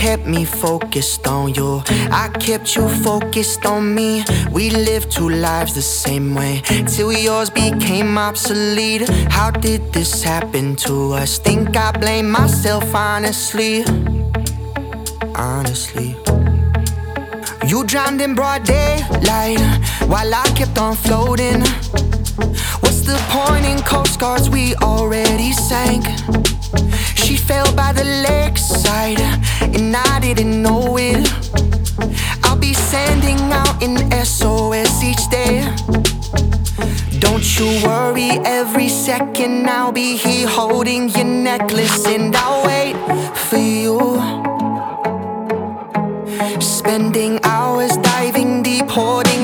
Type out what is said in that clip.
kept me focused on you. I kept you focused on me. We lived two lives the same way till yours became obsolete. How did this happen to us? Think I blame myself, honestly. Honestly, you drowned in broad daylight while I kept on floating. What's the point in Coast Guards we already sank? She fell by the lakeside and I didn't know it. I'll be sending out an SOS each day. Don't you worry, every second I'll be here holding your necklace, and I'll wait for you. Spending hours diving deep, holding